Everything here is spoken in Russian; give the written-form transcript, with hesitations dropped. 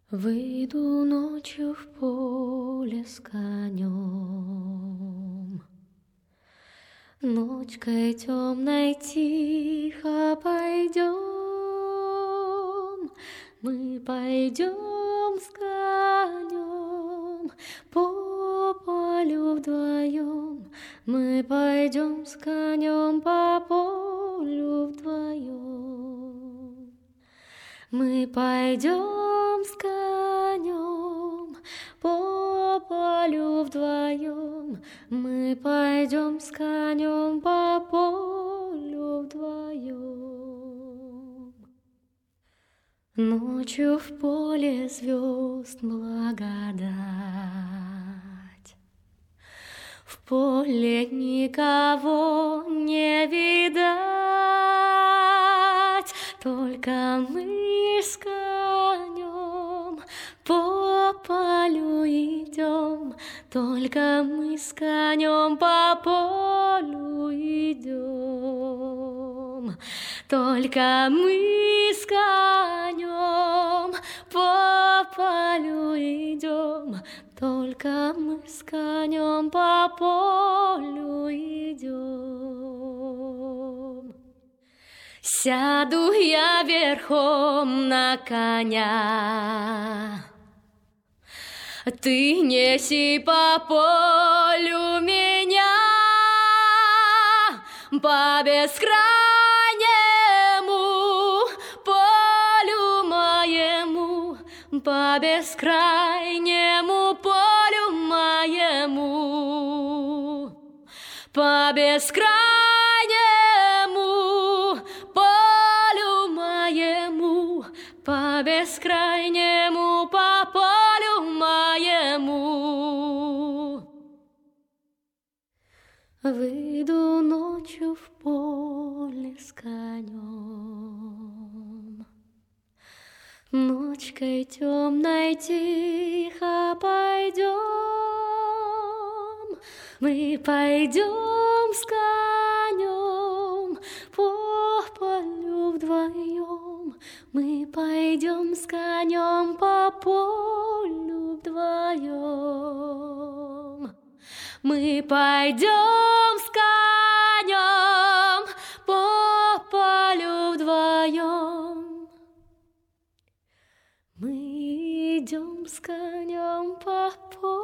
Выйду ночью в поле с конем, ночкой темной тихо пойдем, мы пойдем с конем по полю вдвоем, мы пойдем с конем по полю вдвоем, мы пойдем с конем по полю вдвоем, мы пойдем с конем по полю вдвоем. Ночью в поле звезд благодать, в поле никого не видать, только мы с конем по полю идем, только мы с конем по полю идем, только мы с конем по полю идем, только мы с конем по полю идем. Сяду я верхом на коня, ты неси по полю меня, по бескрайнему полю моему, по бескрайнему полю моему, по бескрайнему полю моему, по бескрайнему по полю моему. Выйду ночью в поле с конем, ночкой темной тихо пойдем, мы пойдем с конем по полю вдвоем, мы пойдем с конем по полю вдвоем, мы пойдем с конем по полю вдвоем, мы идем с конем по полю.